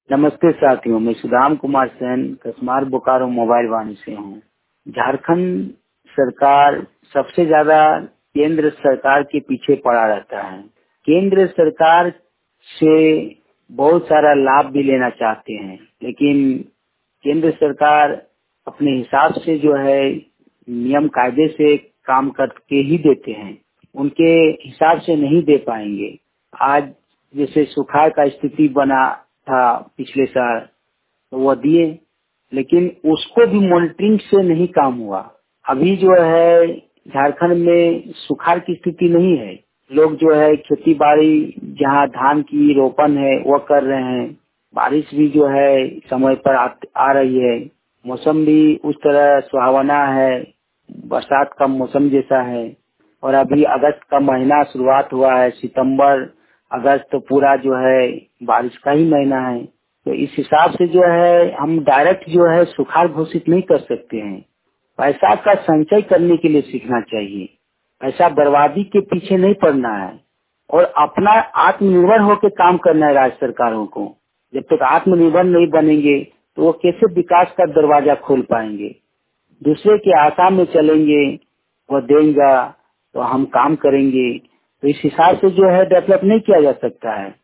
नमस्ते साथियों, मैं सुदाम कुमार सेन कसमार बोकारो मोबाइल वाणी से हूँ। झारखंड सरकार सबसे ज्यादा केंद्र सरकार के पीछे पड़ा रहता है। केंद्र सरकार से बहुत सारा लाभ भी लेना चाहते हैं, लेकिन केंद्र सरकार अपने हिसाब से जो है नियम कायदे से काम करके ही देते हैं, उनके हिसाब से नहीं दे पाएंगे। आज जैसे सुखाड़ का स्थिति बना था पिछले साल, तो वो दिए, लेकिन उसको भी मॉनिटरिंग से नहीं काम हुआ। अभी जो है झारखंड में सुखाड़ की स्थिति नहीं है। लोग जो है खेती बाड़ी जहाँ धान की रोपन है वो कर रहे हैं। बारिश भी जो है समय पर आ रही है। मौसम भी उस तरह सुहावना है, बरसात का मौसम जैसा है। और अभी अगस्त का महीना शुरुआत हुआ है, सितंबर अगस्त तो पूरा जो है बारिश का ही महीना है। तो इस हिसाब से जो है हम डायरेक्ट जो है सुखाड़ घोषित नहीं कर सकते हैं। पैसा का संचय करने के लिए सीखना चाहिए। पैसा बर्बादी के पीछे नहीं पड़ना है और अपना आत्मनिर्भर होकर काम करना है। राज्य सरकारों को जब तक आत्मनिर्भर नहीं बनेंगे तो वो कैसे विकास का दरवाजा खोल पाएंगे। दूसरे के आशा में चलेंगे, वो देगा तो हम काम करेंगे, तो इस हिसाब से जो है डेवलप नहीं किया जा सकता है।